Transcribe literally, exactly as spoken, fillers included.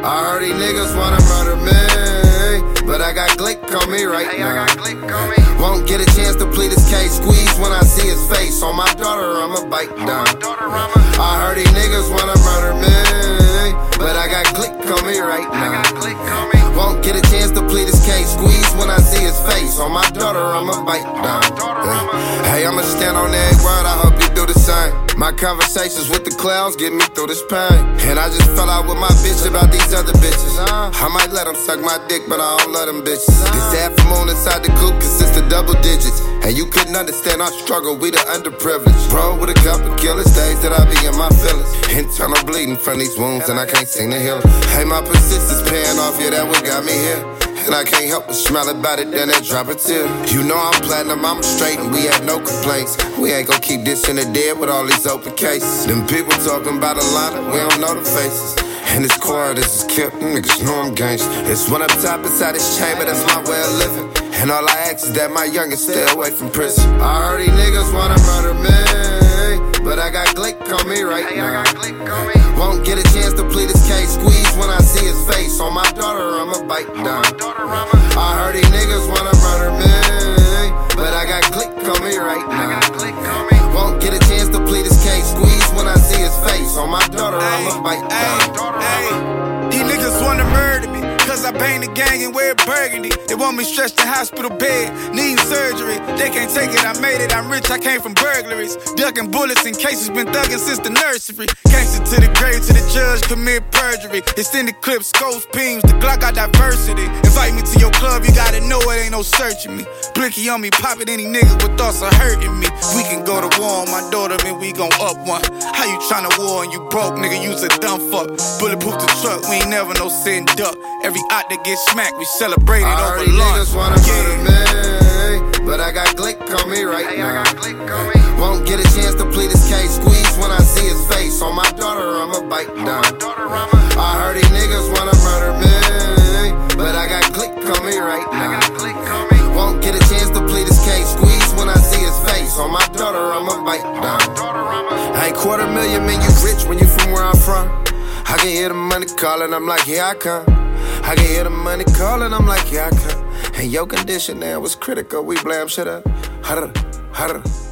I heard these niggas wanna murder me, but I got Glick on me right hey, now. I got Glick on me. Won't get a chance to plead his case. Squeeze when I see his face. On my daughter, I'ma bite down. I heard these niggas wanna murder me, but I got Glick on me right now. I got Glick on me. Won't get a chance to plead his case. Squeeze when I see his face. On my daughter, I'ma bite down. Yeah. Hey, I'ma stand on every word. I hope you do the same. My conversations with the clouds get me through this pain. And I just fell out with my bitch about these other bitches. I might let them suck my dick, but I don't let them bitches. This half moon inside the coop consists of double digits. And you couldn't understand our struggle, we the underprivileged. Roll with a couple killers, days that I be in my feelings. Internal bleeding from these wounds and I can't seem to heal it. Hey, my persistence paying off, yeah, that what got me here. And I can't help but smile about it, then that drop a tear. You know I'm platinum, I'm straight, and we had no complaints. We ain't gon' keep this in the dead with all these open cases. Them people talking about a lot, we don't know the faces. And it's quiet, this is kept, niggas know I'm gangsta. It's one up top inside this chamber, that's my way of living. And all I ask is that my youngest stay away from prison. I heard these niggas wanna murder me, but I got Glick on me right hey, now. I got Glick on me. Won't get a chance to plead his case. Squeeze when I see his face. On my daughter, I'ma bite down. I heard these niggas wanna murder me, but I got Glick on me right now. I got Glick on me. Won't get a chance to plead his case. Squeeze when I see his face. On my daughter, I'ma bite down. Ay, these niggas wanna murder me, cause I bang the gang and wear burgundy. They want me stretched in hospital bed, needing surgery. They can't take it, I made it, I'm rich, I came from burglaries. Ducking bullets in cases, been thugging since the nursery. Gangster to the grave, to the judge, commit perjury. Extended clips, scopes, beams, the Glock got diversity. Invite me to your club, you gotta know it ain't no searching me. Blicky on me, pop it any nigga with thoughts of hurting me. We can go to war on my daughter, man, we gon' up one. How you tryna war and you broke, nigga, you's a dumb fuck. Bulletproof the truck, we ain't never no sin duck. Every out that get smacked, we celebrate it I over heard these lunch. niggas wanna murder me, but I got Glick on me right Hey, I now. got Glick on me. Won't get a chance to plead his case. Squeeze when I see his face. On my daughter, I'ma bite down. I heard these niggas wanna murder me, but I got Glick on me right I now. got Glick on me. Won't get a chance to plead his case. Squeeze when I see his face. On my daughter, I'ma bite down. Hey, quarter million mean you rich when you from where I'm from. I can hear the money calling, I'm like, here I come. I can hear the money calling, I'm like, here I come. And your condition now was critical, we blam shit up. Harder, harder.